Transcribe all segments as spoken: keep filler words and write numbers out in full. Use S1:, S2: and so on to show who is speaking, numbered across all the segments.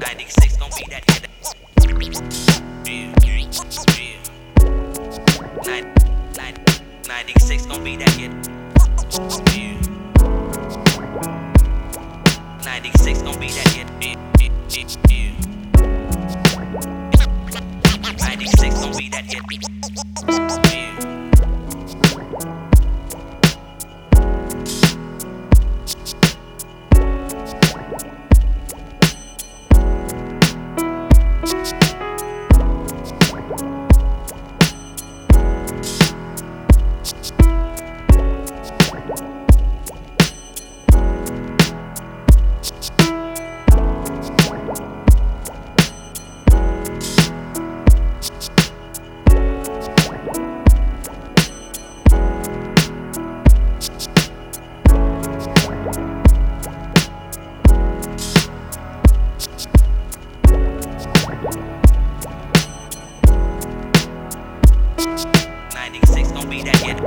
S1: ninety-six gon' be that hit. Yeah, yeah. Nine, nine, ninety-six gon' be that hit. Yeah. ninety-six gon' be that hit. Yeah, yeah, yeah. ninety-six gon' be that hit. Yeah. ninety-six gon' be that hit.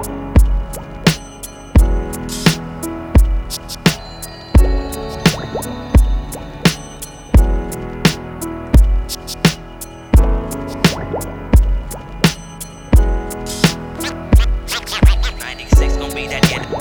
S1: ninety-six gon' be that hit.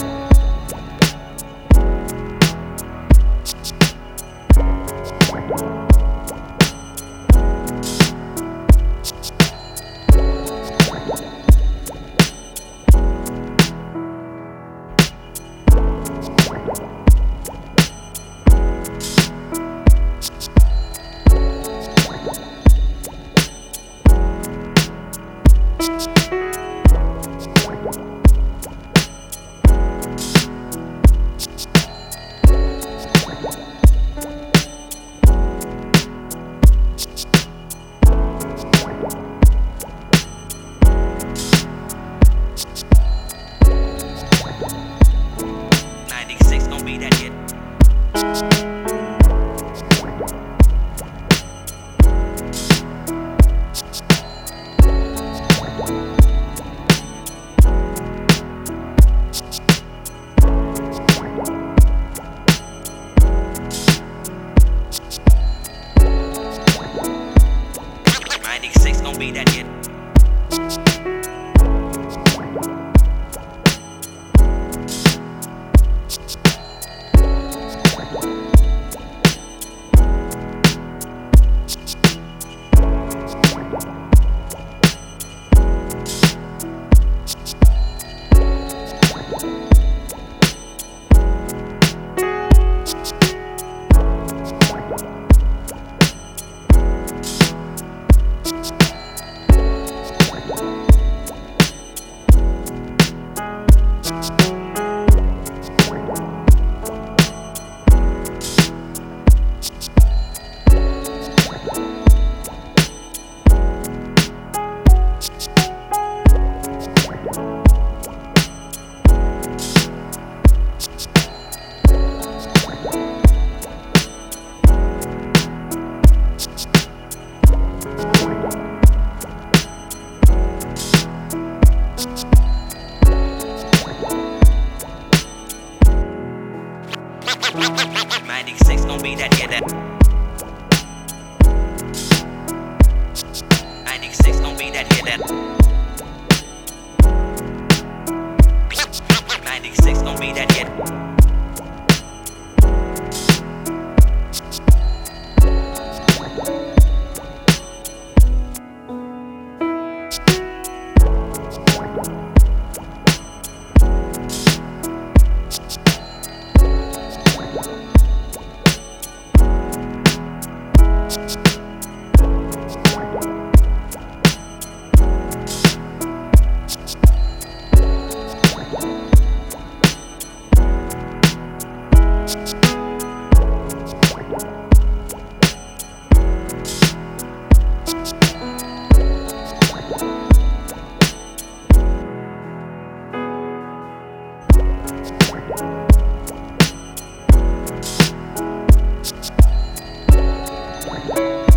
S1: ninety-six gon' be that hit. ninety-six gon' be that hit. ninety-six gon' be that hit. ninety-six gon' be that hit. ninety-six gon' be that hit.
S2: We'll be right back.